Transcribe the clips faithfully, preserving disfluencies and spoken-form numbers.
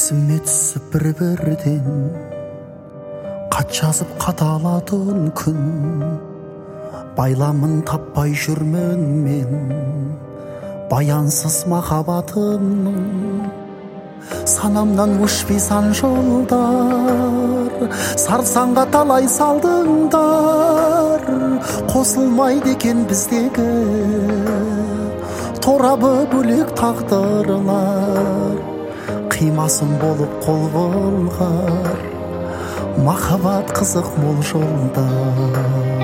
есіме түсіп бір-бірден хат жазып қадалатын күн, байламын таппай жүрмін мен баянсыз махаббатымның. Санамнан өшпей сан жолдар, сарсаңға талай салдыңдар. Қосылмайды екен біздегі торабы бөлек тағдырлар. Қимасын болып қол болғар, махаббат қызық мол жолдар.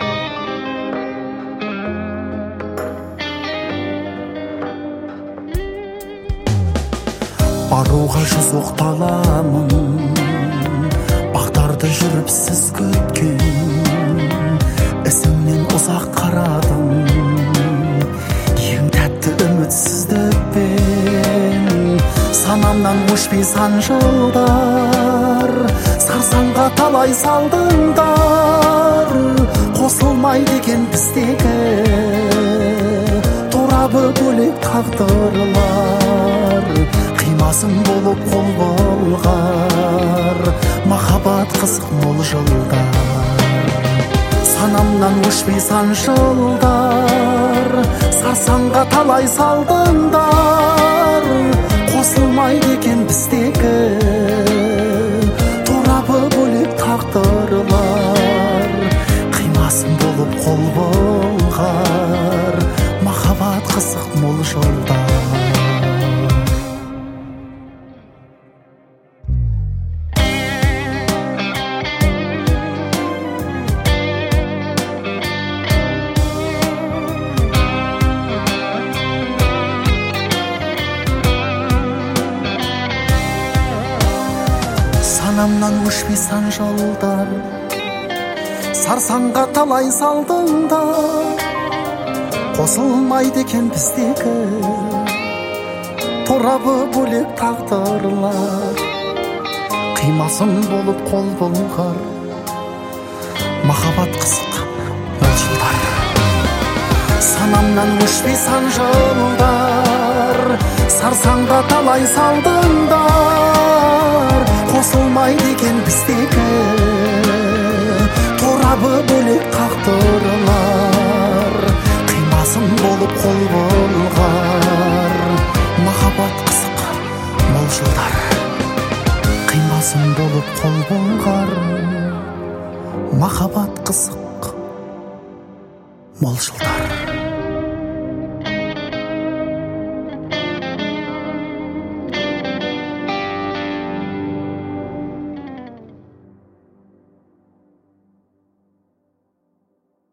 Баруға жүз оқталамын, бақтарды жүріп сіз күткен. Ісімнен ұзақ қарадым, ең тәтті үмітсіздікпен. Санамнан өшпей сан жылдар, сарсаңға талай салдыңдар. Қосылмайды екен біздегі торабы бөлек тағдырлар. Қимасын болып қол болғар, махаббат қызық мол жылдар. Санамнан өшпей сан жылдар, сарсаңға талай салдыңдар. Қосылмайды екен біздегі торабы бөлек тағдырлар. Қимасын болып қол болғар, махаббат қызық мол жылдар. Санамнан өшпей сан жолдар, сарсаңға талай салдыңдар. Қосылмайды екен біздегі торабы бөлек тағдырлар. Қимасын болып қол болғар, махаббат қызық мол жылдар. Санамнан өшпей сан жолдар, сарсаңға талай салдыңдар. Қосылмайды екен біздегі торабы бөлек тағдырлар. Қимасын болып қол болғар, махаббат қызық мол жылдар. Қимасын болып қол болғар, махаббат қызық мол жылдар.